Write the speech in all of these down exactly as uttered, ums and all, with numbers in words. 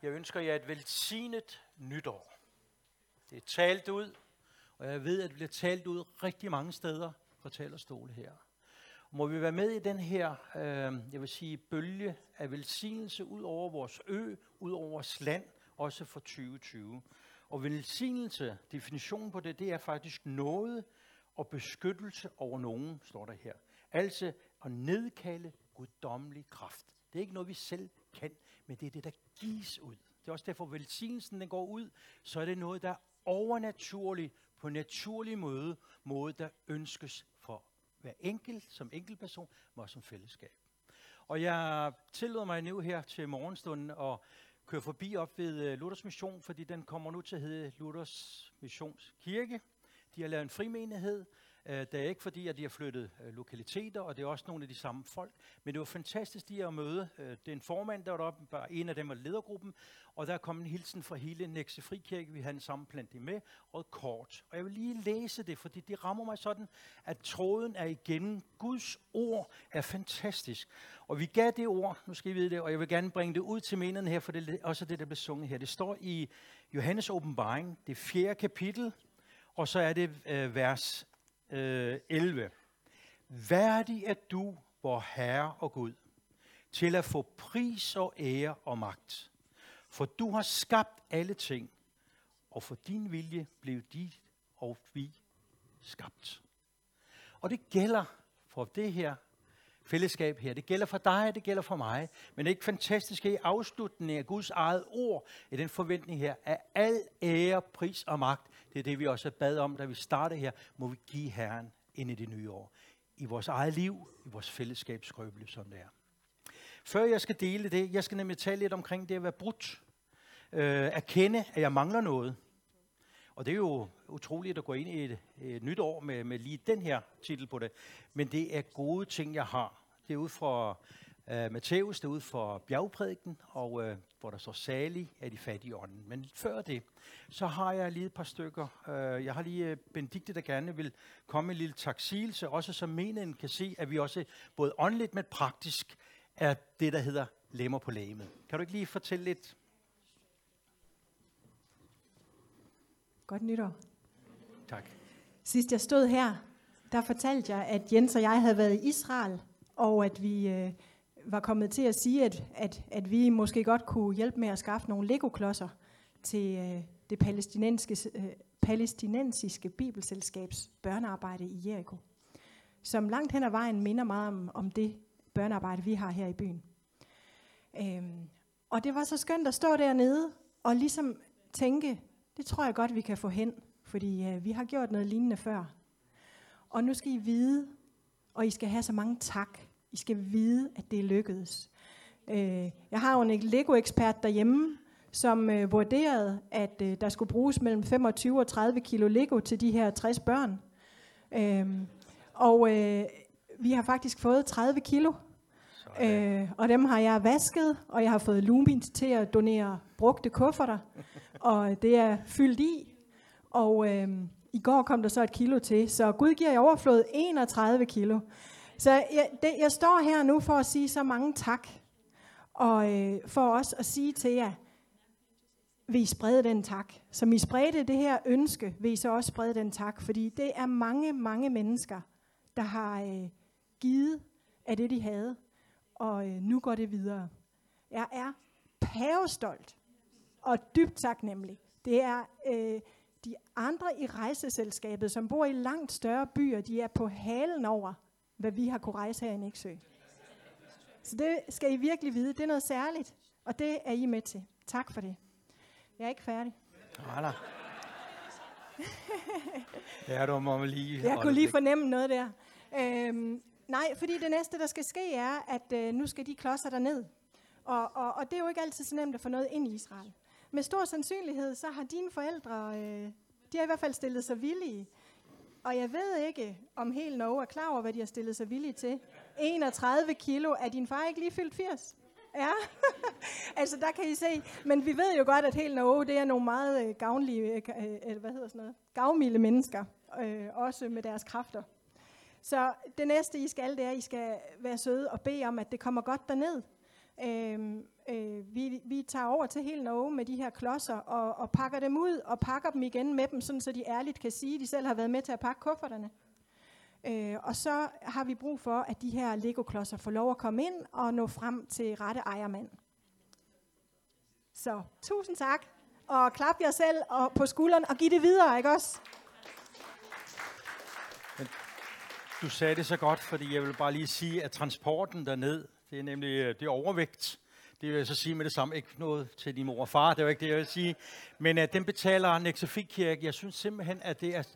Jeg ønsker jer et velsignet nytår. Det er talt ud, og jeg ved, at det bliver talt ud rigtig mange steder på talerstole her. Må vi være med i den her, øh, jeg vil sige, bølge af velsignelse ud over vores ø, ud over vores land, også for tyve tyve. Og velsignelse, definitionen på det, det er faktisk nåde og beskyttelse over nogen, står der her. Altså at nedkalde guddommelig kraft. Det er ikke noget, vi selv kan, men det er det, der gives ud. Det er også derfor, velsignelsen den går ud, så er det noget, der er overnaturligt, på naturlig måde, måde, der ønskes for hver enkelt, som enkeltperson, men også som fællesskab. Og jeg tillod mig nu her til morgenstunden at køre forbi op ved Luthers Mission, fordi den kommer nu til at hedde Luthers Missionskirke. De har lavet en frimenighed. Det er ikke fordi, at de har flyttet lokaliteter, og det er også nogle af de samme folk. Men det var fantastisk lige at møde. Det er en formand, der var deroppe, bare en af dem var ledergruppen, og der kom en hilsen fra hele Nexø Frikirke. Vi havde en sammenplantning med, og et kort. Og jeg vil lige læse det, fordi det rammer mig sådan, at tråden er igennem. Guds ord er fantastisk. Og vi gav det ord, nu skal I vide det, og jeg vil gerne bringe det ud til menigheden her, for det er også det, der bliver sunget her. Det står i Johannes åbenbaring, det fjerde kapitel, og så er det øh, vers øh, elleve. Værdig er du, vor Herre og Gud, til at få pris og ære og magt. For du har skabt alle ting, og for din vilje blev de og vi skabt. Og det gælder for det her fællesskab her. Det gælder for dig, det gælder for mig. Men det er ikke fantastisk i afslutningen af Guds eget ord, i den forventning her, at al ære, pris og magt, det er det, vi også bad om, da vi startede her, må vi give Herren ind i det nye år. I vores eget liv, i vores fællesskab skrøbeligt, som det er. Før jeg skal dele det, jeg skal nemlig tale lidt omkring det at være brudt. Øh, erkende, at jeg mangler noget. Og det er jo utroligt at gå ind i et, et nyt år med, med lige den her titel på det. Men det er gode ting, jeg har. Det er ud fra uh, Matthæus, det er ud fra bjergprædiken, og uh, hvor der står salig af de fattige ånden. Men før det, så har jeg lige et par stykker. Uh, jeg har lige uh, Benedikte, der gerne vil komme med en lille taksigelse, også så menigheden kan se, at vi også både åndeligt, men praktisk er det, der hedder lemmer på legemet. Kan du ikke lige fortælle lidt? Godt nytår. Tak. Sidst jeg stod her, der fortalte jeg, at Jens og jeg havde været i Israel, og at vi øh, var kommet til at sige, at, at, at vi måske godt kunne hjælpe med at skaffe nogle Lego-klodser til øh, det palæstinensiske, øh, palæstinensiske bibelselskabs børnearbejde i Jericho, som langt hen ad vejen minder meget om, om det børnearbejde, vi har her i byen. Øhm, og det var så skønt at stå dernede og ligesom tænke, det tror jeg godt, vi kan få hen, fordi øh, vi har gjort noget lignende før. Og nu skal I vide, og I skal have så mange tak, I skal vide, at det er lykkedes. Øh, jeg har jo en Lego-ekspert derhjemme, som øh, vurderede, at øh, der skulle bruges mellem femogtyve og tredive kilo Lego til de her tres børn. Øh, og øh, vi har faktisk fået tredive kilo. Øh, og dem har jeg vasket, og jeg har fået Lumin til at donere brugte kufferter, og det er fyldt i. Og øh, i går kom der så et kilo til, så Gud giver i overflod enogtredive kilo. Så jeg, det, jeg står her nu for at sige så mange tak, og øh, for også at sige til jer, vil I sprede den tak. Som I spredte det her ønske, vil I så også sprede den tak, fordi det er mange, mange mennesker, der har øh, givet af det, de havde. Og øh, nu går det videre. Jeg er pavestolt og dybt taknemmelig. Det er øh, de andre i rejseselskabet, som bor i langt større byer, de er på halen over, hvad vi har kunne rejse her i Nexø. Så det skal I virkelig vide. Det er noget særligt, og det er I med til. Tak for det. Jeg er ikke færdig. Nej, ja, du må lige... Jeg kunne lige fornemme noget der. Øhm, Nej, fordi det næste, der skal ske, er, at øh, nu skal de klodser derned. Og, og, og det er jo ikke altid så nemt at få noget ind i Israel. Med stor sandsynlighed, så har dine forældre, øh, de har i hvert fald stillet sig villige. Og jeg ved ikke, om hele Norge er klar over, hvad de har stillet sig villige til. enogtredive kilo. Er din far ikke lige fyldt firs? Ja, altså der kan I se. Men vi ved jo godt, at hele Norge, det er nogle meget øh, gavnlige, øh, hvad hedder sådan noget, gavmilde mennesker. Øh, også med deres kræfter. Så det næste, I skal, det er, at I skal være søde og bede om, at det kommer godt derned. Øhm, øh, vi, vi de tager over til Helt Norge med de her klodser og, og pakker dem ud og pakker dem igen med dem, sådan så de ærligt kan sige, at de selv har været med til at pakke kufferterne. Øh, og så har vi brug for, at de her Lego-klodser får lov at komme ind og nå frem til rette ejermand. Så tusind tak, og klap jer selv og på skulderen og giv det videre, ikke også? Du sagde det så godt, fordi jeg vil bare lige sige, at transporten derned, det er nemlig det er overvægt. Det vil jeg så sige med det samme. Ikke noget til din mor og far, det er jo ikke det, jeg vil sige. Men uh, den betaler Nexø Kirke. Jeg synes simpelthen, at det er...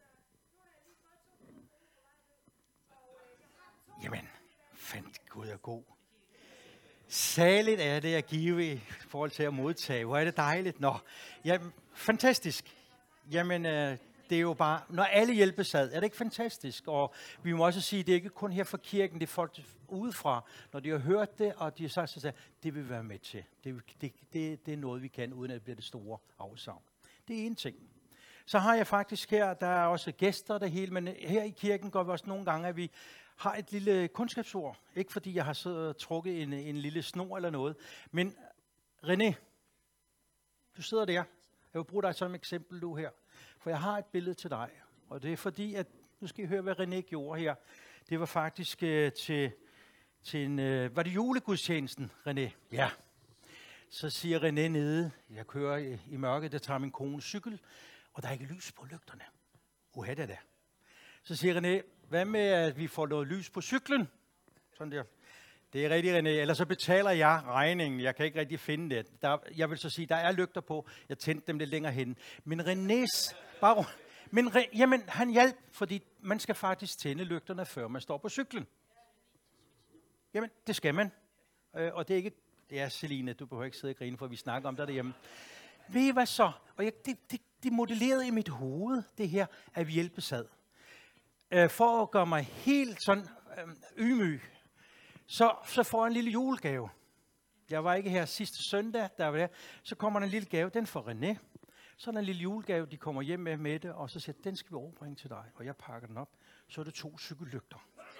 Jamen, fandt Gud er god. Saligt er det at give i forhold til at modtage. Hvor er det dejligt. Nå, jamen, fantastisk. Jamen, øh, det er jo bare, når alle hjælpes ad, er det ikke fantastisk? Og vi må også sige, at det er ikke kun her fra kirken, det er folk udefra. Når de har hørt det, og de har sagt sig, det vil vi være med til. Det, det, det, det er noget, vi kan, uden at det bliver det store afsavn. Det er en ting. Så har jeg faktisk her, der er også gæster det hele, men her i kirken går vi også nogle gange, at vi har et lille kundskabsord. Ikke fordi jeg har så trukket en, en lille snor eller noget. Men René, du sidder der. Jeg vil bruge dig som eksempel du her. For jeg har et billede til dig. Og det er fordi, at nu skal I høre, hvad René gjorde her. Det var faktisk øh, til, til en... Øh, var det julegudstjenesten, René? Ja. Så siger René nede, jeg kører i, i mørket, der tager min kone cykel, og der er ikke lys på lygterne. Uha da da. Så siger René, hvad med, at vi får noget lys på cyklen? Sådan der. Det er rigtigt, René. Ellers så betaler jeg regningen. Jeg kan ikke rigtig finde det. Der, jeg vil så sige, der er lygter på. Jeg tændte dem lidt længere hen. Men Renés... Bare, men jamen, han hjalp, fordi man skal faktisk tænde lygterne, før man står på cyklen. Jamen, det skal man. Øh, og det er ikke... Det er Celine, du behøver ikke sidde og grine, for vi snakker om det derhjemme. Ved I hvad så? Og jeg, det, det, det modellerede i mit hoved, det her, at vi hjælpes ad. For at gøre mig helt sådan øh, ydmyg, så, så får jeg en lille julegave. Jeg var ikke her sidste søndag, der var der. Så kommer der en lille gave, den får René. Så er der en lille julegave, de kommer hjem med med det, og så siger den skal vi overbringe til dig. Og jeg pakker den op, så er det to cykellygter.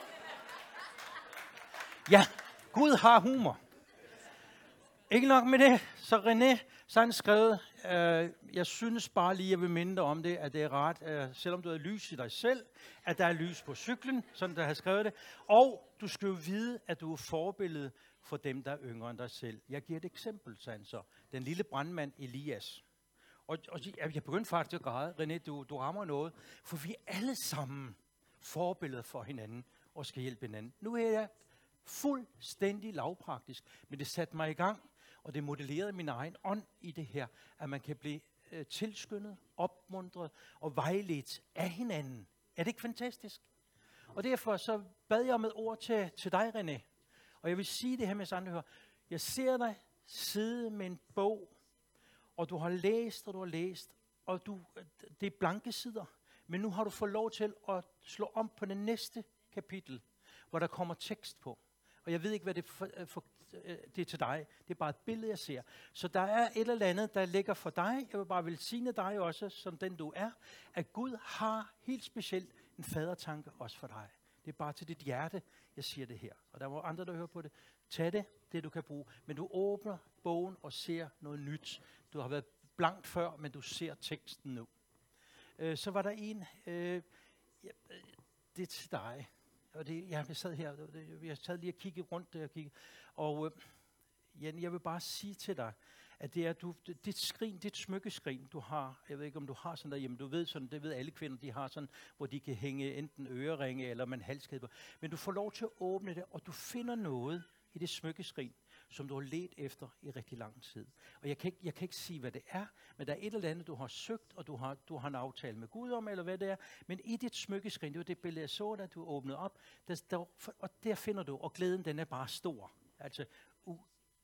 Ja, Gud har humor. Ikke nok med det, så René, så har han skrevet, øh, jeg synes bare lige, jeg vil minde dig om det, at det er rart, øh, selvom du har lys i dig selv, at der er lys på cyklen, sådan der har skrevet det. Og du skal jo vide, at du er forbillede for dem, der er yngre end dig selv. Jeg giver et eksempel, sagde han så. Den lille brandmand Elias. Og, og jeg begyndte faktisk at græde. René, du, du rammer noget, for vi er alle sammen forbilleder for hinanden og skal hjælpe hinanden. Nu er jeg fuldstændig lavpraktisk, men det satte mig i gang. Og det modellerede min egen ånd i det her, at man kan blive øh, tilskyndet, opmuntret og vejledt af hinanden. Er det ikke fantastisk? Og derfor så bad jeg om et ord til, til dig, René. Og jeg vil sige det her, mens andre hører. Jeg ser dig sidde med en bog, og du har læst, og du har læst, og du, det er blanke sider. Men nu har du fået lov til at slå om på det næste kapitel, hvor der kommer tekst på. Og jeg ved ikke, hvad det er, for, for, det er til dig. Det er bare et billede, jeg ser. Så der er et eller andet, der ligger for dig. Jeg vil bare velsigne dig også, som den du er. At Gud har helt specielt en fadertanke også for dig. Det er bare til dit hjerte, jeg siger det her. Og der er andre, der hører på det. Tag det, det du kan bruge. Men du åbner bogen og ser noget nyt. Du har været blankt før, men du ser teksten nu. Øh, så var der en, øh, ja, det er til dig. Og det, ja, jeg sad her, jeg sad lige og kiggede rundt der, og, kiggede, og øh, Jan, jeg vil bare sige til dig, at det er du, dit skrin, dit smykkeskrin, du har, jeg ved ikke om du har sådan derhjemme, du ved sådan, det ved alle kvinder, de har sådan, hvor de kan hænge enten øreringe eller man halskæde på, men du får lov til at åbne det, og du finder noget i det smykkeskrin, som du har let efter i rigtig lang tid. Og jeg kan, ikke, jeg kan ikke sige, hvad det er, men der er et eller andet, du har søgt, og du har, du har en aftale med Gud om, eller hvad det er. Men i dit smykkeskrin, det var det billede, jeg så, der du åbnede op, der, der, og der finder du, og glæden, den er bare stor. Altså, u,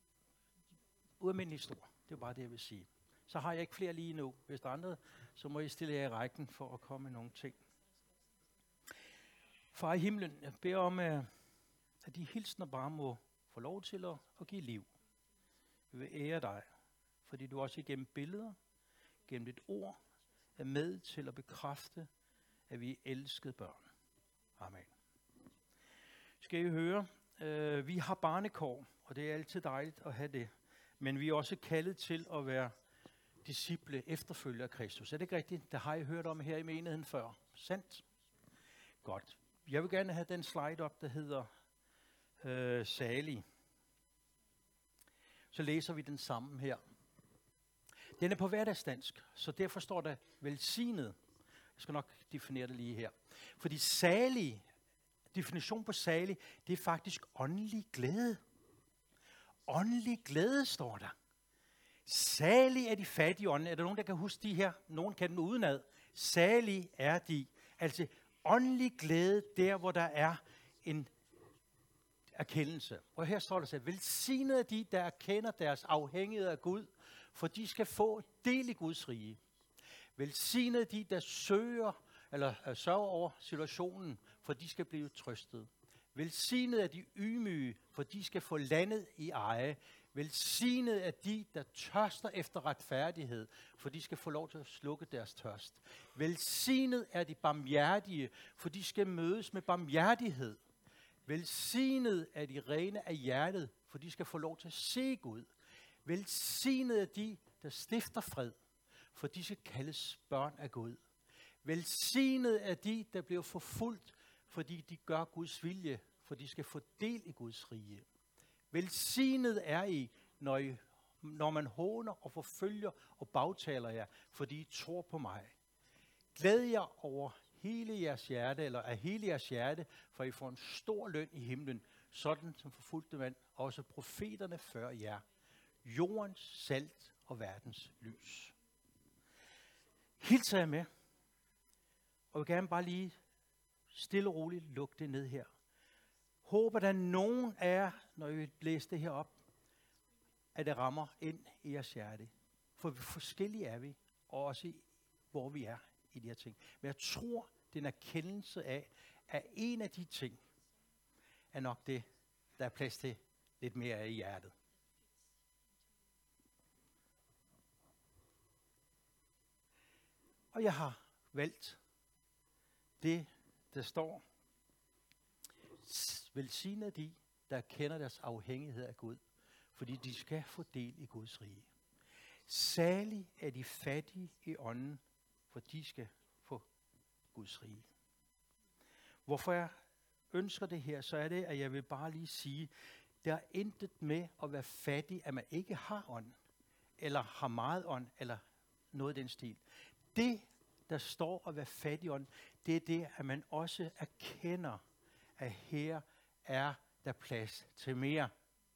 ualmindelig stor. Det er bare det, jeg vil sige. Så har jeg ikke flere lige nu. Hvis der er andre, så må I stille jer i rækken for at komme med nogle ting. Far i himlen, jeg beder om, at de hilsner bare må få lov til at, at give liv. Vi vil ære dig, fordi du også igennem billeder, gennem dit ord, er med til at bekræfte, at vi er elskede børn. Amen. Skal I høre, øh, vi har barnekår, og det er altid dejligt at have det. men vi er også kaldet til at være disciple, efterfølgere af Kristus. Er det ikke rigtigt? Det har I hørt om her i menigheden før. Sandt? Godt. Jeg vil gerne have den slide op, der hedder øh, salig. Så læser vi den sammen her. Den er på hverdagsdansk, så derfor står der velsignet. Jeg skal nok definere det lige her. Fordi salig, definition på salig, det er faktisk åndelig glæde. Åndelig glæde står der. Salig er de fattige ånden. Er der nogen, der kan huske de her? Nogen kan den udenad. Salig er de. Altså åndelig glæde, der hvor der er en erkendelse. Og her står der så, velsignet er de, der erkender deres afhængighed af Gud, for de skal få del i Guds rige. Velsignet er de, der søger, eller uh, sørger over situationen, for de skal blive trøstet. Velsignet er de ydmyge, for de skal få landet i eje. Velsignet er de, der tørster efter retfærdighed, for de skal få lov til at slukke deres tørst. Velsignet er de barmhjertige, for de skal mødes med barmhjertighed. Velsignet er de rene af hjertet, for de skal få lov til at se Gud. Velsignet er de, der stifter fred, for de skal kaldes børn af Gud. Velsignet er de, der bliver forfulgt, fordi de gør Guds vilje, for de skal få del i Guds rige. Velsignet er I, når, I, når man håner og forfølger og bagtaler jer, fordi I tror på mig. Glæd jer over hele jeres hjerte, eller af hele jeres hjerte, for I får en stor løn i himlen, sådan som forfulgte man også profeterne før jer. Jordens salt og verdens lys. Hilser jeg med, og jeg vil gerne bare lige stille og roligt lukke det ned her. Håber, der er nogen af jer, når I læser det her op, at det rammer ind i jeres hjerte. For forskellige er vi, og også i, hvor vi er i de her ting. Men jeg tror, det er en erkendelse af, at en af de ting, er nok det, der er plads til lidt mere af i hjertet. Og jeg har valgt det, der står, velsignet de, der kender deres afhængighed af Gud, fordi de skal få del i Guds rige. Salig er de fattige i ånden, for de skal få Guds rige. Hvorfor jeg ønsker det her, så er det, at jeg vil bare lige sige, der er intet med at være fattig, at man ikke har ånd, eller har meget ånd, eller noget i den stil. Det, der står at være fattig ånd, det er det, at man også erkender, at her er der plads til mere.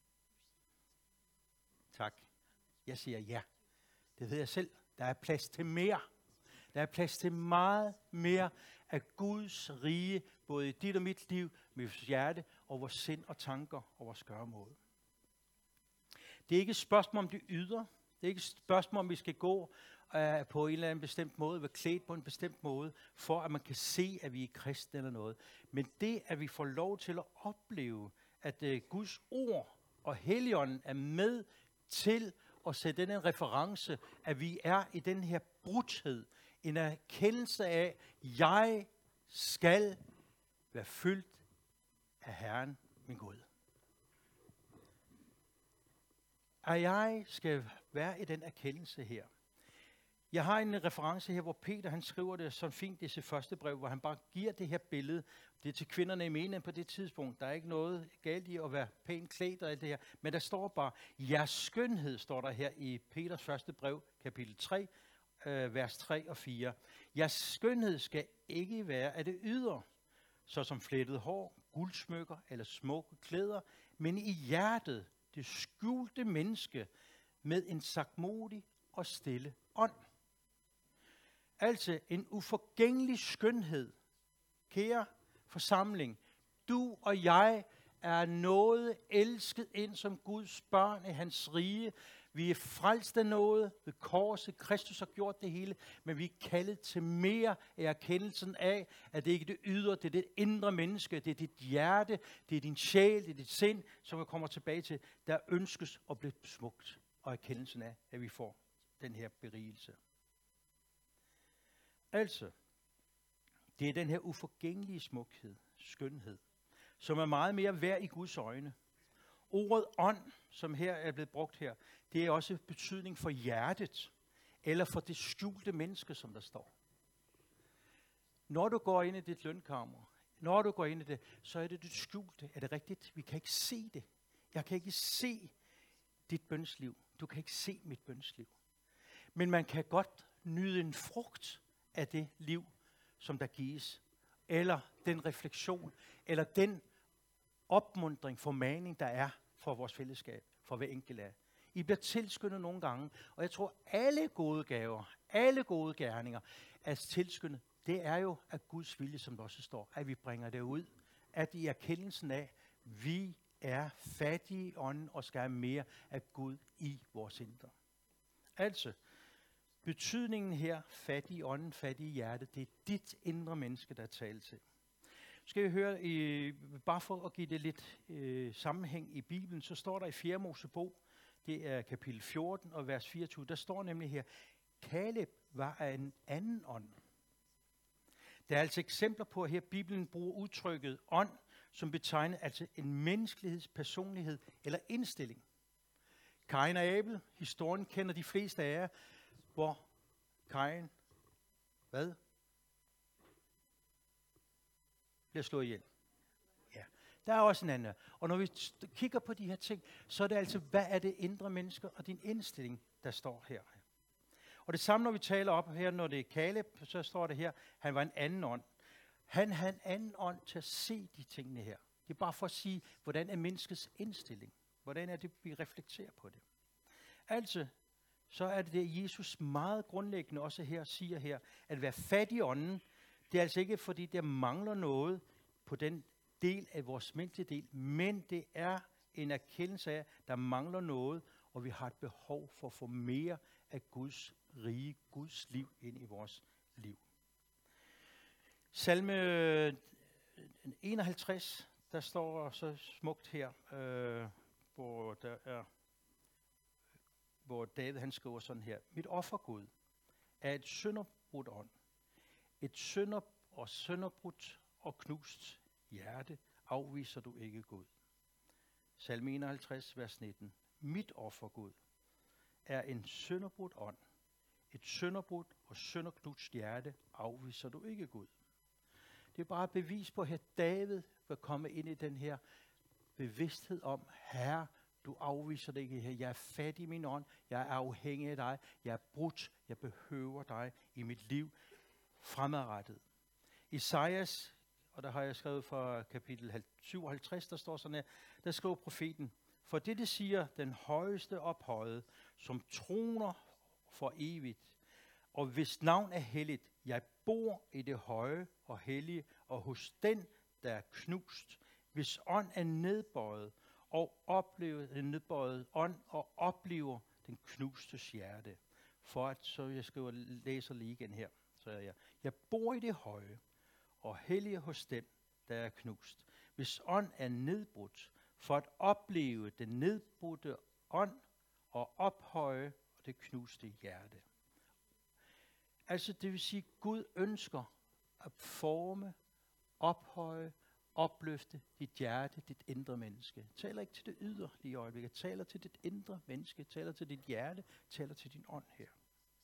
Tak. Jeg siger ja. Det ved jeg selv. Der er plads til mere. Der er plads til meget mere af Guds rige, både i dit og mit liv, med vores hjerte, og vores sind og tanker og vores gøremål. Det er ikke et spørgsmål om det ydre. Det er ikke et spørgsmål om vi skal gå uh, på en eller anden bestemt måde, være klædt på en bestemt måde, for at man kan se, at vi er kristne eller noget. Men det, at vi får lov til at opleve, at uh, Guds ord og Helligånden er med til at sætte den en reference, at vi er i den her brudhed, en erkendelse af, jeg skal være fyldt af Herren, min Gud. At jeg skal være i den erkendelse her. Jeg har en reference her, hvor Peter han skriver det så fint i sit første brev, hvor han bare giver det her billede. Det er til kvinderne i menigheden på det tidspunkt. Der er ikke noget galt i at være pænt klædt og alt det her. Men der står bare, jeres skønhed står der her i Peters første brev, kapitel tre, øh, vers tre og fire. Jeres skønhed skal ikke være af det ydre, såsom flettet hår, guldsmykker eller smukke klæder, men i hjertet, det skjulte menneske, med en sagtmodig og stille ånd. Altså en uforgængelig skønhed. Kære forsamling, du og jeg er noget elsket ind som Guds børn i hans rige. Vi er frelst af noget ved korset. Kristus har gjort det hele, men vi er kaldet til mere af erkendelsen af, at det ikke er det ydre, det er det indre menneske, det er dit hjerte, det er din sjæl, det er dit sind, som vi kommer tilbage til, der ønskes at blive smukt, og erkendelsen af, at vi får den her berigelse. Altså, det er den her uforgængelige smukhed, skønhed, som er meget mere værd i Guds øjne. Ordet ånd, som her er blevet brugt her, det er også betydning for hjertet, eller for det skjulte menneske, som der står. Når du går ind i dit lønkammer, når du går ind i det, så er det det skjulte. Er det rigtigt? Vi kan ikke se det. Jeg kan ikke se dit bønsliv. Du kan ikke se mit bønsliv. Men man kan godt nyde en frugt af det liv, som der gives. Eller den refleksion, eller den opmuntring, formaning, der er for vores fællesskab, for hver enkelt af. I bliver tilskyndet nogle gange, og jeg tror, alle gode gaver, alle gode gerninger er tilskyndet. Det er jo af Guds vilje, som der også står, at vi bringer det ud. At i erkendelsen af, vi er fattige i ånden og skal have mere af Gud i vores indre. Altså, betydningen her, fattig i ånden, fattig i hjertet, det er dit indre menneske, der er talt til. Skal vi høre, i, bare for at give det lidt øh, sammenhæng i Bibelen, så står der i fjerde Mosebog, det er kapitel fjorten og vers fireogtyve, der står nemlig her, Kaleb var af en anden ånd. Der er altså eksempler på, at her Bibelen bruger udtrykket ånd, som betegner altså en menneskeligheds personlighed eller indstilling. Kain og Abel, historien kender de fleste af jer, hvor Kain, hvad? Bliver slået ihjel. Ja, der er også en anden. Og når vi kigger på de her ting, så er det altså, hvad er det indre menneske og din indstilling, der står her. Og det samme, når vi taler op her, når det er Kaleb, så står det her, han var en anden ånd. Han havde en anden ånd til at se de tingene her. Det er bare for at sige, hvordan er menneskets indstilling? Hvordan er det, vi reflekterer på det? Altså, så er det det, Jesus meget grundlæggende også her siger her, at være fattig i ånden, det er altså ikke fordi, der mangler noget på den del af vores menneskelige del, men det er en erkendelse af, at der mangler noget, og vi har et behov for at få mere af Guds rige, Guds liv ind i vores liv. Salme enoghalvtreds, der står så smukt her, øh, hvor der er, hvor David han skriver sådan her: Mit offer, Gud, er et sønderbrudt ånd, et sønder og sønderbrudt og knust hjerte afviser du ikke, Gud. Salme enoghalvtreds, vers nitten. Mit offer, Gud, er en sønderbrudt ånd, et sønderbrudt og sønderknust hjerte afviser du ikke, Gud. Det er bare et bevis på, at David vil komme ind i den her bevidsthed om, Herre, du afviser det ikke her. Jeg er fattig i min ånd. Jeg er afhængig af dig. Jeg er brudt. Jeg behøver dig i mit liv fremadrettet. Esajas, og der har jeg skrevet fra kapitel syvoghalvtreds, der står sådan her, der skriver profeten, for det, det siger den højeste ophøjede, som troner for evigt, og hvis navn er helligt, jeg bor i det høje og hellige, og hos den, der er knust, hvis ånd er nedbøjet, og oplever den nedbøjede ånd, og oplever den knustes hjerte. For at, så jeg skriver, læser lige igen her, så er jeg, jeg bor i det høje, og hellige hos den, der er knust. Hvis ånd er nedbrudt, for at opleve den nedbrudte ånd, og ophøje det knuste hjerte. Altså det vil sige, at Gud ønsker at forme, ophøje, opløfte dit hjerte, dit indre menneske. Taler ikke til det ydre lige i øjeblikket. Taler til dit indre menneske. Taler til dit hjerte. Taler til din ånd her.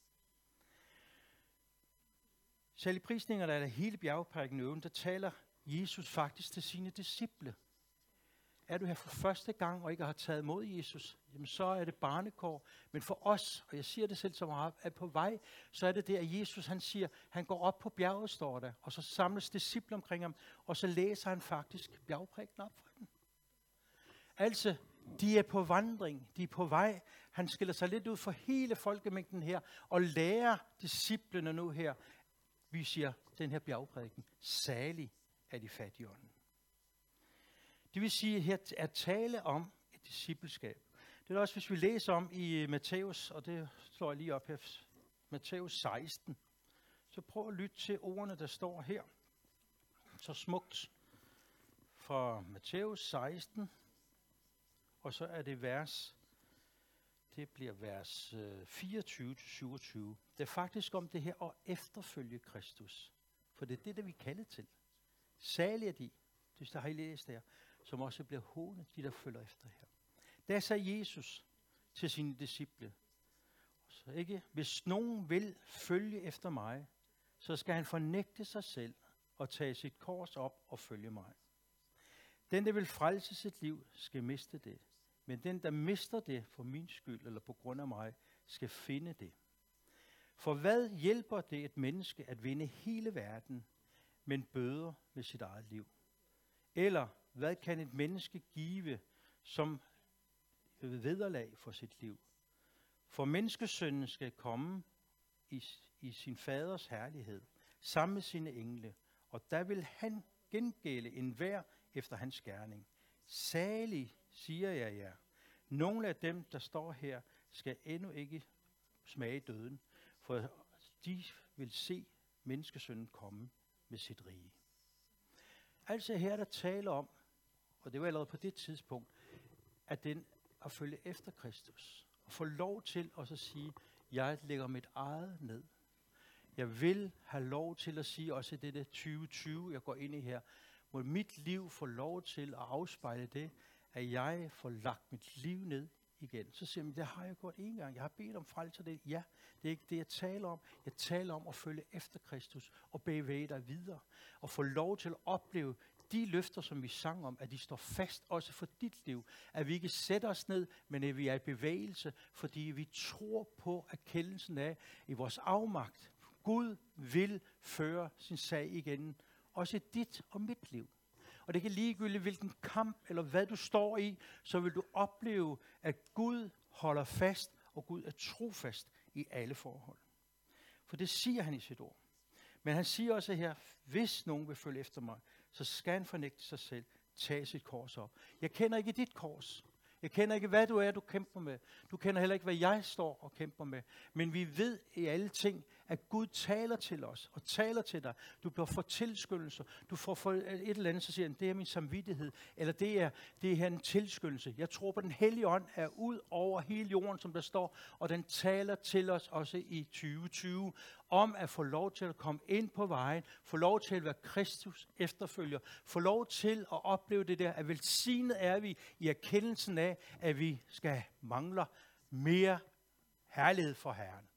Selv i prisninger, der er der hele bjergprædiken øven, der taler Jesus faktisk til sine disciple. Er du her for første gang og ikke har taget imod Jesus, jamen så er det barnekår. Men for os, og jeg siger det selv som er på vej, så er det det, at Jesus han siger, han går op på bjerget, står der, og så samles disciple omkring ham, og så læser han faktisk bjergprædiken op for dem. Altså, de er på vandring, de er på vej. Han skiller sig lidt ud for hele folkemængden her, og lærer disciplene nu her, vi siger, den her bjergprædiken, salig er de fattige ånden. Det vil sige, her er tale om et discipleskab. Det er også, hvis vi læser om i Matthæus, og det slår jeg lige op her, Matthæus seksten. Så prøv at lytte til ordene, der står her. Så smukt fra Matthæus seksten, og så er det vers, det bliver vers fireogtyve til syvogtyve. Det er faktisk om det her at efterfølge Kristus. For det er det, der vi kalder til. Salige er de, det der har I læst her, som også bliver hånet, de der følger efter her. Der sagde Jesus til sine disciple, så ikke, hvis nogen vil følge efter mig, så skal han fornægte sig selv og tage sit kors op og følge mig. Den, der vil frelse sit liv, skal miste det. Men den, der mister det for min skyld eller på grund af mig, skal finde det. For hvad hjælper det et menneske at vinde hele verden, men bøder med sit eget liv? Eller hvad kan et menneske give som vederlag for sit liv? For menneskesønnen skal komme i, i sin faders herlighed, sammen med sine engle, og der vil han gengælde enhver efter hans gerning. Salig, siger jeg jer, nogle af dem, der står her, skal endnu ikke smage døden, for de vil se menneskesønnen komme med sit rige. Altså her der taler om, og det var allerede på det tidspunkt, at den at følge efter Kristus, og få lov til at så sige, jeg lægger mit eget ned. Jeg vil have lov til at sige, også i det tyve tyve, jeg går ind i her, må mit liv få lov til at afspejle det, at jeg får lagt mit liv ned igen. Så siger man, det har jeg gjort en gang. Jeg har bedt om frelse det. Ja, det er ikke det, jeg taler om. Jeg taler om at følge efter Kristus og bevæge dig videre. Og få lov til at opleve de løfter, som vi sang om, at de står fast også for dit liv. At vi ikke sætter os ned, men at vi er i bevægelse, fordi vi tror på erkendelsen af i vores afmagt. Gud vil føre sin sag igen, også i dit og mit liv. Og det kan ligegyldigt, hvilken kamp eller hvad du står i, så vil du opleve, at Gud holder fast, og Gud er trofast i alle forhold. For det siger han i sit ord. Men han siger også her, hvis nogen vil følge efter mig, så skal han fornægte sig selv, tage sit kors op. Jeg kender ikke dit kors. Jeg kender ikke, hvad du er, du kæmper med. Du kender heller ikke, hvad jeg står og kæmper med. Men vi ved i alle ting, at Gud taler til os og taler til dig. Du bliver for tilskyndelse. Du får for et eller andet, så siger han, det er min samvittighed. Eller det er, det er en tilskyndelse. Jeg tror på, den hellige ånd er ud over hele jorden, som der står. Og den taler til os også i tyve tyve. Om at få lov til at komme ind på vejen. Få lov til at være Kristus efterfølger. Få lov til at opleve det der, at velsignet er vi i erkendelsen af, at vi skal mangler mere herlighed for Herren.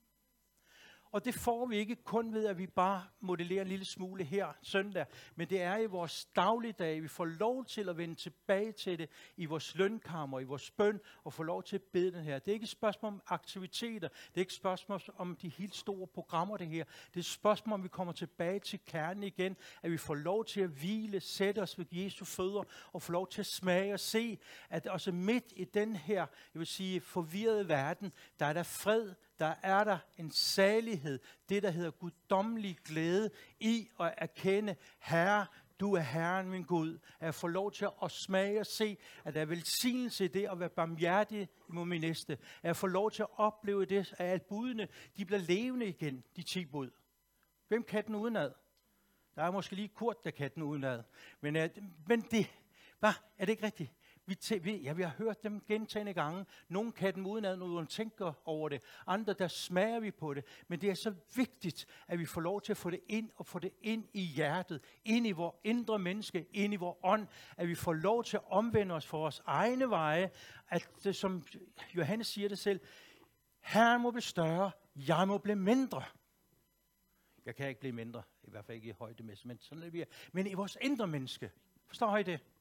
Og det får vi ikke kun ved, at vi bare modellerer en lille smule her søndag, men det er i vores dagligdag, vi får lov til at vende tilbage til det i vores lønkammer, i vores bøn, og få lov til at bede den her. Det er ikke et spørgsmål om aktiviteter, det er ikke et spørgsmål om de helt store programmer det her. Det er et spørgsmål om, vi kommer tilbage til kernen igen, at vi får lov til at hvile, sætte os ved Jesu fødder, og få lov til at smage og se, at også midt i den her, jeg vil sige, forvirrede verden, der er der fred, der er der en salighed, det der hedder guddommelig glæde i at erkende, Herre, du er Herren min Gud. At jeg får lov til at smage og se, at der er velsignelse i det at være barmhjertig imod min næste. At jeg får lov til at opleve det, at alle budene, de bliver levende igen, de ti bud. Hvem kan den udenad? Der er måske lige Kurt, der kan den udenad. Men, men det, hvad, er det ikke rigtigt? Vi, tæ- vi, ja, vi har hørt dem gentagne gange. Nogle kan dem udenad, når man tænker over det. Andre, der smager vi på det. Men det er så vigtigt, at vi får lov til at få det ind, og få det ind i hjertet. Ind i vores indre menneske, ind i vores ånd. At vi får lov til at omvende os for vores egne veje. At det, som Johannes siger det selv, Herren må blive større, jeg må blive mindre. Jeg kan ikke blive mindre, i hvert fald ikke i højdemæssigt, men sådan er vi. Men i vores indre menneske, forstår I det?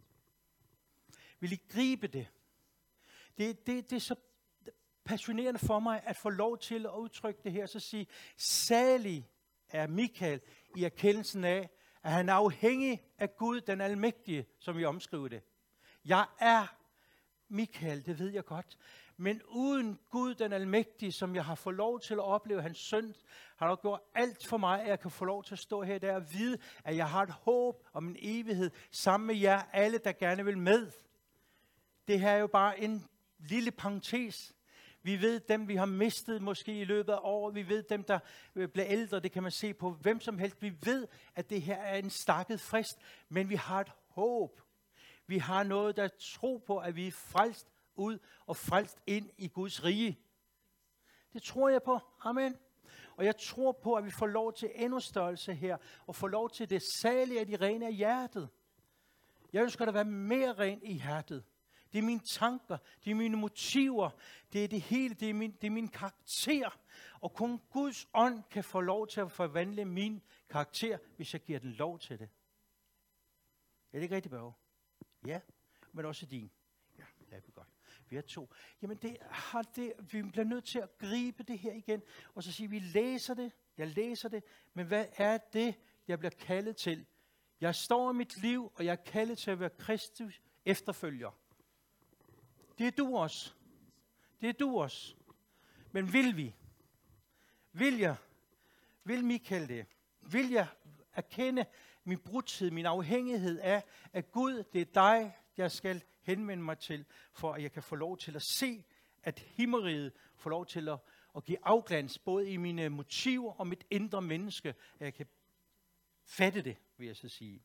Vil I gribe det? Det, det? det er så passionerende for mig, at få lov til at udtrykke det her, så sige, salig er Michael i erkendelsen af, at han er afhængig af Gud, den almægtige, som vi omskriver det. Jeg er Michael, det ved jeg godt. Men uden Gud, den almægtige, som jeg har fået lov til at opleve hans søn, har der gjort alt for mig, at jeg kan få lov til at stå her der og vide, at jeg har et håb om en evighed sammen med jer, alle der gerne vil med. Det her er jo bare en lille parentes. Vi ved dem, vi har mistet måske i løbet af året. Vi ved dem, der bliver ældre. Det kan man se på hvem som helst. Vi ved, at det her er en stakket frist. Men vi har et håb. Vi har noget, der tror på, at vi er frelst ud og frelst ind i Guds rige. Det tror jeg på. Amen. Og jeg tror på, at vi får lov til endnu størrelse her. Og får lov til det salige af de rene af hjertet. Jeg ønsker, at der være mere ren i hjertet. Det er mine tanker, det er mine motiver, det er det hele, det er min, det er min karakter. Og kun Guds ånd kan få lov til at forvandle min karakter, hvis jeg giver den lov til det. Er det ikke rigtigt, Børge? Ja, men også din. Ja, det er vi godt. Vi er to. Jamen, det har det, vi bliver nødt til at gribe det her igen, og så sige, vi læser det, jeg læser det, men hvad er det, jeg bliver kaldet til? Jeg står i mit liv, og jeg er kaldet til at være Kristus efterfølger. Det er du også. Det er du også. Men vil vi? Vil jeg? Vil Michael det? Vil jeg erkende min brudthed, min afhængighed af, at Gud, det er dig, jeg skal henvende mig til, for at jeg kan få lov til at se, at himmeriget får lov til at, at give afglans, både i mine motiver og mit indre menneske, at jeg kan fatte det, vil jeg så sige.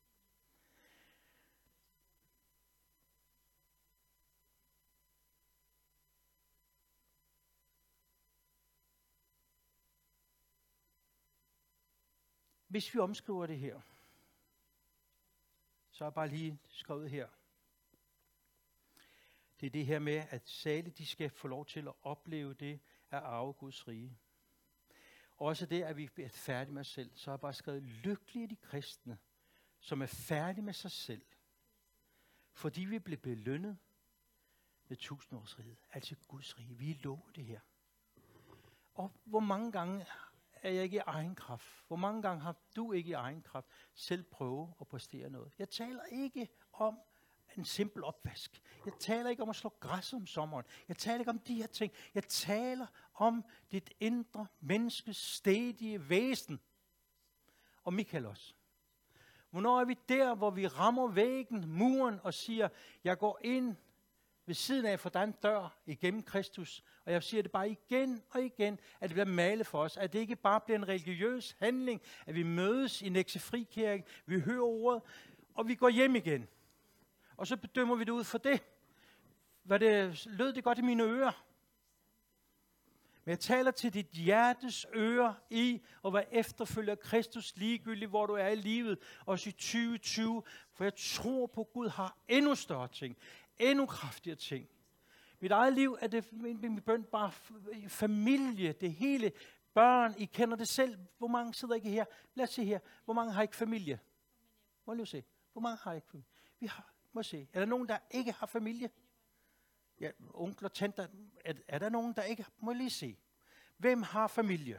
Hvis vi omskriver det her, så er jeg bare lige skrevet her. Det er det her med, at salige de skal få lov til at opleve det at arve Guds rige. Også det, at vi er færdige med os selv, så har jeg bare skrevet, lykkelige de kristne, som er færdige med sig selv, fordi vi blev belønnet med tusindårsriget, altså Guds rige. Vi er lovet det her. Og hvor mange gange er jeg ikke i egen kraft? Hvor mange gange har du ikke i egen kraft selv prøve at præstere noget? Jeg taler ikke om en simpel opvask. Jeg taler ikke om at slå græs om sommeren. Jeg taler ikke om de her ting. Jeg taler om dit indre menneskes stædige væsen. Og Michael også. Hvornår er vi der, hvor vi rammer væggen, muren og siger, jeg går ind ved siden af, for der er en dør igennem Kristus. Og jeg siger det bare igen og igen, at det bliver malet for os. At det ikke bare bliver en religiøs handling, at vi mødes i Nexø Frikirke, vi hører ordet, og vi går hjem igen. Og så bedømmer vi det ud for det. Hvad det lød det godt i mine ører. Men jeg taler til dit hjertes ører i at være efterfølger Kristus ligegyldigt, hvor du er i livet, også i tyve tyve. For jeg tror på, at Gud har endnu større ting, endnu kraftigere ting. Mit eget liv er det min bøn bare familie, det hele, børn, I kender det selv. Hvor mange sidder ikke her? Lad os se her. Hvor mange har ikke familie? Må jeg se. Hvor mange har ikke familie? Vi har, må jeg se. Er der nogen, der ikke har familie? Ja, onkler, tanter. Er, er der nogen, der ikke? Må jeg lige se. Hvem har familie?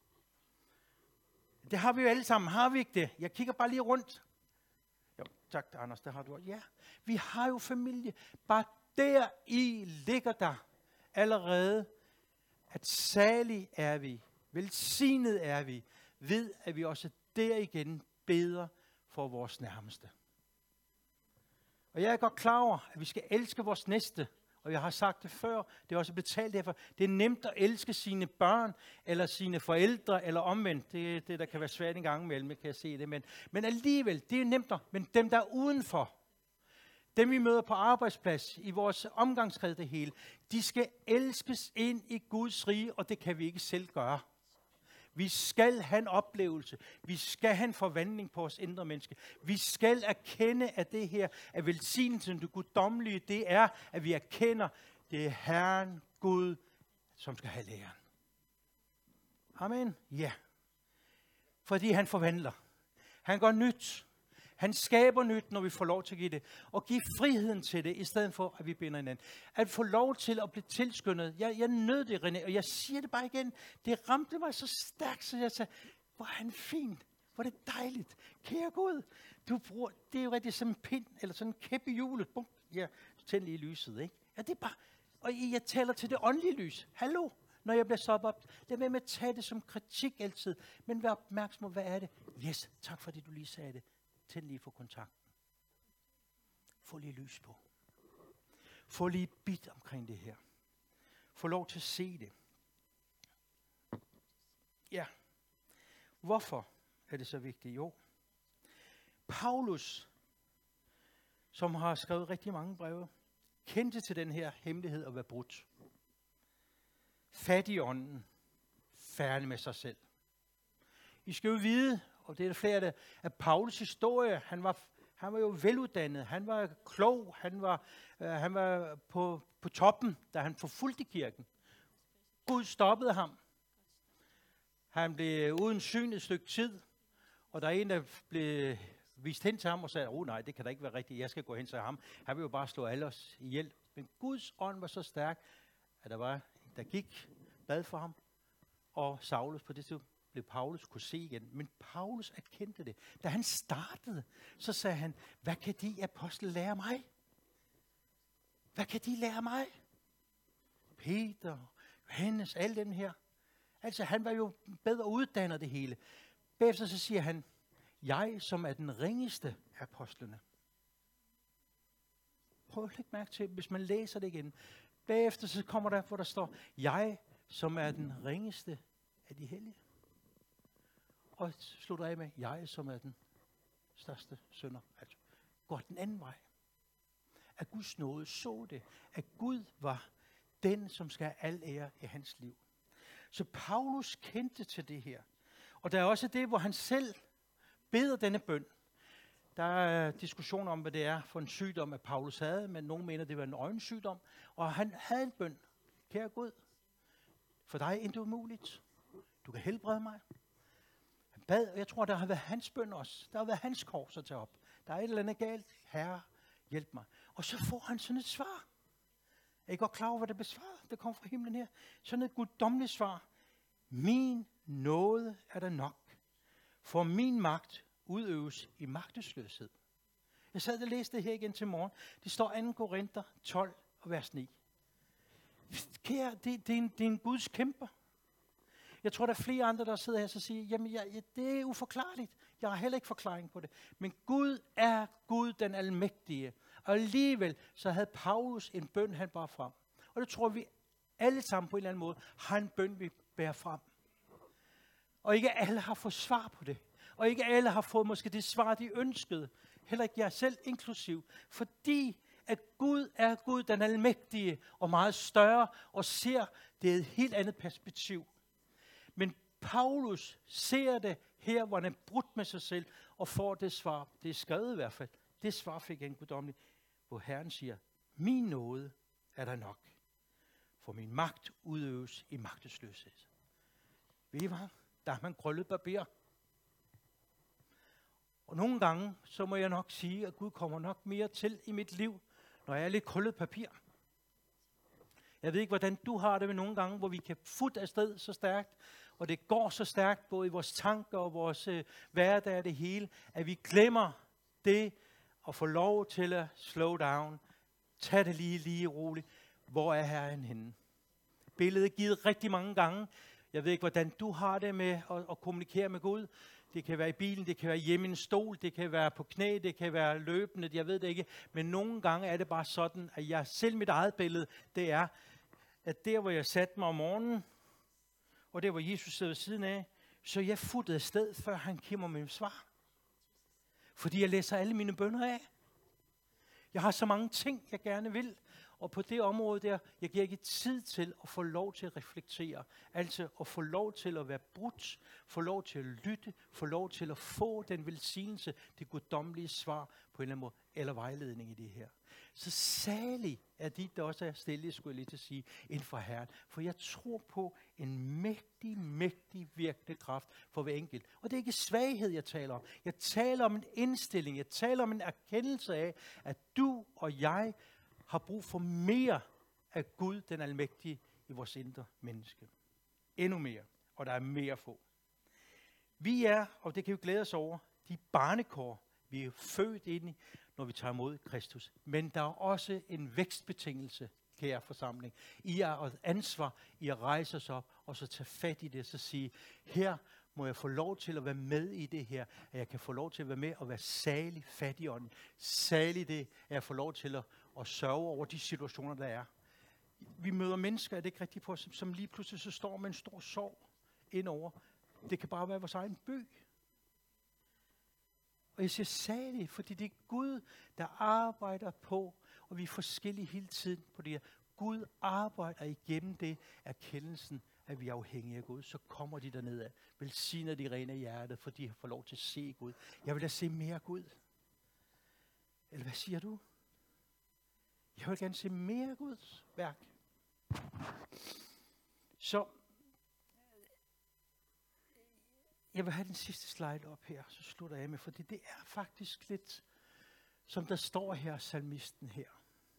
Det har vi jo alle sammen. Har vi ikke det? Jeg kigger bare lige rundt. Jo, tak, Anders, det har du. Ja, vi har jo familie. Bare der i ligger der allerede, at salig er vi, velsignet er vi, ved at vi også der igen beder for vores nærmeste. Og jeg er godt klar over, at vi skal elske vores næste. Og jeg har sagt det før, det er også betalt derfor. Det er nemt at elske sine børn, eller sine forældre, eller omvendt. Det er det, der kan være svært en gang imellem, kan jeg se det. Men, men alligevel, det er nemt. Men dem, der er udenfor, dem vi møder på arbejdsplads, i vores omgangskreds det hele, de skal elskes ind i Guds rige, og det kan vi ikke selv gøre. Vi skal have en oplevelse. Vi skal have en forvandling på vores indre menneske. Vi skal erkende, at det her er velsignelsen, det guddommelige, det er, at vi erkender, det er Herren Gud, som skal have læren. Amen. Ja. Fordi han forvandler. Han gør nyt. Han skaber nyt, når vi får lov til at give det. Og give friheden til det, i stedet for, at vi binder hinanden. At få lov til at blive tilskyndet. Jeg, jeg nød det, René, og jeg siger det bare igen. Det ramte mig så stærkt, så jeg sagde, hvor er han fin. Hvor er det dejligt. Kære Gud, du bruger, det er jo rigtig som en pind, eller sådan en kæp i hjulet. Bum. Ja, tænd lige lyset, ikke? Ja, det er bare, og jeg taler til det åndelige lys. Hallo, når jeg bliver stoppet op. Det er med med at tage det som kritik altid. Men vær opmærksom på, hvad er det? Yes, tak fordi du lige sagde det. Tænd lige for kontakten. Få lige lys på. Få lige et bit omkring det her. Få lov til at se det. Ja. Hvorfor er det så vigtigt? Jo. Paulus, som har skrevet rigtig mange breve, kendte til den her hemmelighed at være brudt. Fattig i ånden. Færdig med sig selv. I skal jo vide, og det er flere af det, at Paulus historie, han var, Han var jo veluddannet, han var klog, han var, øh, han var på, på toppen, da han forfulgte kirken. Gud stoppede ham. Han blev uden syn et stykke tid, og der er en, der blev vist hen til ham og sagde, åh oh, nej, det kan da ikke være rigtigt, jeg skal gå hen til ham. Han vil jo bare slå alle os ihjel. Men Guds ånd var så stærk, at der var, der gik bad for ham, og Saulus på det tidspunkt blev Paulus kunne se igen. Men Paulus erkendte det. Da han startede, så sagde han, hvad kan de apostle lære mig? Hvad kan de lære mig? Peter, Johannes, alle dem her. Altså, han var jo bedre uddannet det hele. Bagefter så siger han, jeg som er den ringeste af apostlene. Prøv at lægge mærke til, hvis man læser det igen. Bagefter så kommer der, hvor der står, jeg som er den ringeste af de hellige. Og slutter af med, jeg som er den største synder. Altså, går den anden vej. At Guds nåde så det. At Gud var den, som skal have al ære i hans liv. Så Paulus kendte til det her. Og der er også det, hvor han selv beder denne bøn. Der er diskussion om, hvad det er for en sygdom, at Paulus havde, men nogen mener, det var en øjensygdom. Og han havde en bøn. Kære Gud, for dig er intet umuligt. Du kan helbrede mig. Han bad, og jeg tror, der har været hans bøn også. Der har været hans kors at tage op. Der er et eller andet galt. Herre, hjælp mig. Og så får han sådan et svar. Er I godt klar over, hvad det besvarer? Det kommer fra himlen her. Sådan et guddommeligt svar. Min nåde er der nok. For min magt udøves i magtesløshed. Jeg sad og læste det her igen til morgen. Det står anden Korinther tolv og vers ni. Kære, det, det, er en, det er en Guds kæmper. Jeg tror, der er flere andre, der sidder her og siger, jamen jeg, jeg, det er uforklarligt. Jeg har heller ikke forklaring på det. Men Gud er Gud den almægtige. Og alligevel så havde Paulus en bøn, han bar frem. Og det tror vi alle sammen på en eller anden måde har en bøn, vi bærer frem. Og ikke alle har fået svar på det. Og ikke alle har fået måske det svar, de ønskede. Heller ikke jeg selv inklusiv. Fordi at Gud er Gud den almægtige og meget større og ser det i et helt andet perspektiv. Men Paulus ser det her, hvor han er brudt med sig selv og får det svar. Det er skrevet i hvert fald. Det svar fik en guddommelig, hvor Herren siger, min nåde er der nok. For min magt udøves i magtesløshed. Ved I hvad? Der har man krøllet barber. Og nogle gange, så må jeg nok sige, at Gud kommer nok mere til i mit liv, når jeg er lidt krøllet papir. Jeg ved ikke, hvordan du har det med nogle gange, hvor vi kan futte afsted så stærkt, og det går så stærkt, både i vores tanker og vores øh, hverdag og det hele, at vi glemmer det at få lov til at slow down. Tag det lige, lige roligt. Hvor er Herren henne? Billedet er givet rigtig mange gange. Jeg ved ikke, hvordan du har det med at, at kommunikere med Gud. Det kan være i bilen, det kan være hjemme i en stol, det kan være på knæ, det kan være løbende, jeg ved det ikke. Men nogle gange er det bare sådan, at jeg selv mit eget billede, det er, at der hvor jeg satte mig om morgenen, og der hvor Jesus sidder ved siden af, så jeg futtede afsted, før han kommer med mit svar. Fordi jeg læser alle mine bønner af. Jeg har så mange ting, jeg gerne vil. Og på det område der, jeg giver ikke tid til at få lov til at reflektere. Altså at få lov til at være brudt, få lov til at lytte, få lov til at få den velsignelse, det guddommelige svar på en eller anden måde, eller vejledning i det her. Så salig er de, der også er stille, skulle jeg lige til at sige, inden for Herren. For jeg tror på en mægtig, mægtig virkelig kraft for hver enkelt. Og det er ikke svaghed, jeg taler om. Jeg taler om en indstilling. Jeg taler om en erkendelse af, at du og jeg har brug for mere af Gud, den almægtige, i vores indre menneske. Endnu mere. Og der er mere at få. Vi er, og det kan vi glæde os over, de barnekår, vi er født ind i, når vi tager imod Kristus. Men der er også en vækstbetingelse, kære forsamling. I er et ansvar, I at rejse os op, og så tage fat i det, og så sige, her må jeg få lov til at være med i det her, at jeg kan få lov til at være med og være salig fattig i ånden. Salig det, at jeg får lov til at, at sørge over de situationer, der er. Vi møder mennesker, er det ikke rigtigt på, som, som lige pludselig så står med en stor sorg indover. Det kan bare være vores egen by. Og jeg siger salig, fordi det er Gud, der arbejder på, og vi er forskellige hele tiden på det her. Gud arbejder igennem det, erkendelsen, at vi er afhængige af Gud. Så kommer de derned af. Velsigner de rene i hjertet, for de får lov til at se Gud. Jeg vil da se mere Gud. Eller hvad siger du? Jeg vil gerne se mere Guds værk. Så jeg vil have den sidste slide op her, så slutter jeg med, fordi det er faktisk lidt, som der står her, salmisten her.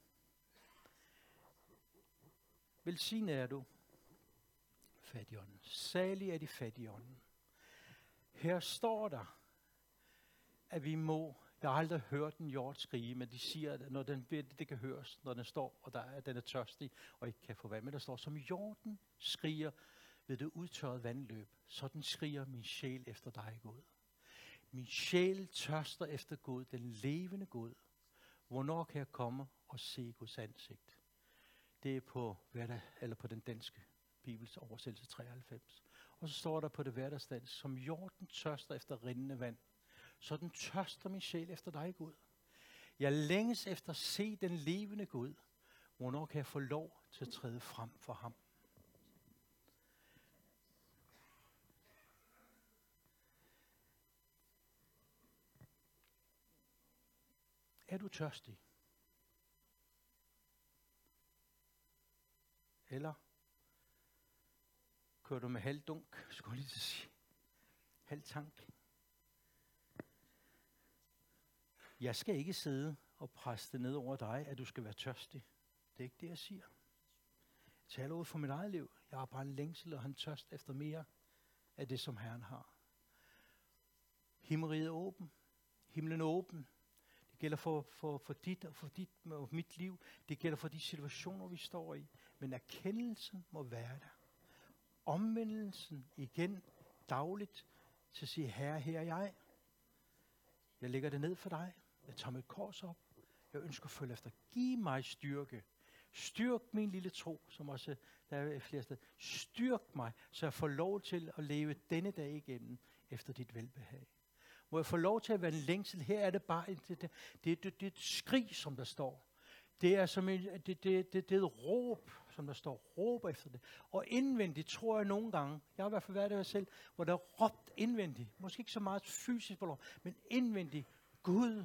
Velsignet er du, fattigånden. Salig er de fattigånden. Her står der, at vi må, jeg har aldrig hørt en hjort skrige, men de siger, at når den, det kan høres, når den står, og der er, den er tørstig, og ikke kan få vand. Men der står, som hjorten skriger ved det udtørrede vandløb, sådan skriger min sjæl efter dig, Gud. Min sjæl tørster efter Gud, den levende Gud. Hvornår kan jeg komme og se Guds ansigt? Det er på, eller på den danske Bibels oversættelse treoghalvfems. Og så står der på det hverdagsdansk, som hjorten tørster efter rindende vand, sådan tørster min sjæl efter dig, Gud. Jeg længes efter at se den levende Gud. Hvornår kan jeg få lov til at træde frem for ham? Er du tørstig? Eller kører du med halv dunk, skulle jeg lige til at sige. Halv tank. Jeg skal ikke sidde og presse det ned over dig, at du skal være tørstig. Det er ikke det, jeg siger. Jeg taler ud for mit eget liv. Jeg har bare en længsel og en tørst efter mere af det, som Herren har. Himmeriget er åben. Himlen er åben. Det gælder for, for, for dit og for dit og mit liv. Det gælder for de situationer, vi står i. Men erkendelsen må være der. Omvendelsen igen dagligt til at sige, Herre, her er jeg. Jeg lægger det ned for dig. Jeg tager mit kors op. Jeg ønsker at følge efter. Giv mig styrke. Styrk min lille tro, som også der er flere steder. Styrk mig, så jeg får lov til at leve denne dag igennem efter dit velbehag. Må jeg få lov til at være en længsel. Her er det bare det, det, det, det, det er et skrig, som der står. Det er som en, det, det, det, det er et råb, som der står. Råb efter det. Og indvendigt tror jeg nogle gange, jeg har i hvert fald været der selv, hvor der er råbt indvendigt. Måske ikke så meget fysisk, men indvendigt. Gud,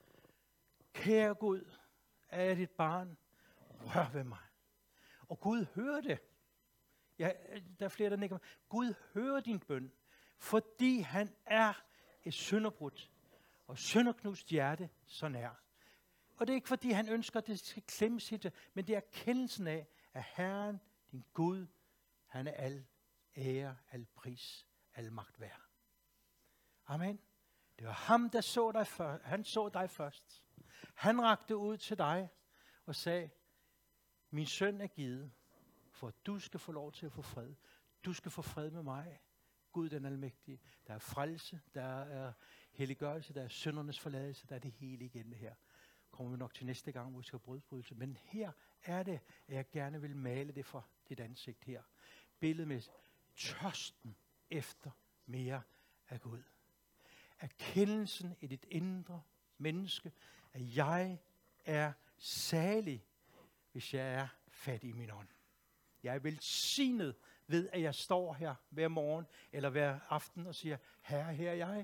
kære Gud, er jeg dit barn? Rør ved mig. Og Gud hører det. Ja, der er flere, der nikker. Gud hører din bøn, fordi han er et synderbrudt og synderknust hjerte så nær. Og det er ikke fordi han ønsker, at det skal klemmes i det, men det er erkendelsen af, at Herren, din Gud, han er al ære, al pris, al magt værd. Amen. Det var ham, der så dig først. Han så dig først. Han rakte ud til dig og sagde, min søn er givet, for at du skal få lov til at få fred. Du skal få fred med mig. Gud den almægtige. Der er frelse, der er helliggørelse, der er syndernes forladelse, der er det hele igen det her. Kommer vi nok til næste gang, hvor vi skal brødsbrydelse. Men her er det, at jeg gerne vil male det for dit ansigt her. Billedet med tørsten efter mere af Gud. Erkendelsen i dit indre menneske, at jeg er salig, hvis jeg er fattig i min ånd. Jeg er velsignet ved, at jeg står her hver morgen eller hver aften og siger, Herre, her er jeg.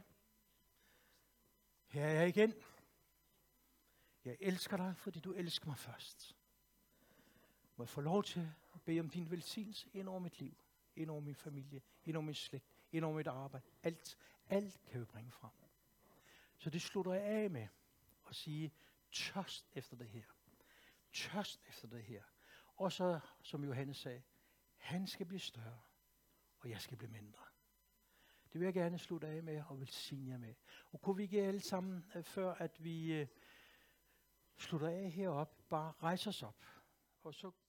Her er jeg igen. Jeg elsker dig, fordi du elsker mig først. Må jeg få lov til at bede om din velsignelse ind over mit liv, ind over min familie, ind over min slægt, ind over mit arbejde. Alt, alt kan vi bringe frem. Så det slutter jeg af med at sige, tørst efter det her. Tørst efter det her. Og så, som Johannes sagde, han skal blive større, og jeg skal blive mindre. Det vil jeg gerne slutte af med og velsigne jer med. Og kunne vi ikke alle sammen, før at vi slutter af heroppe, bare rejse os op, og så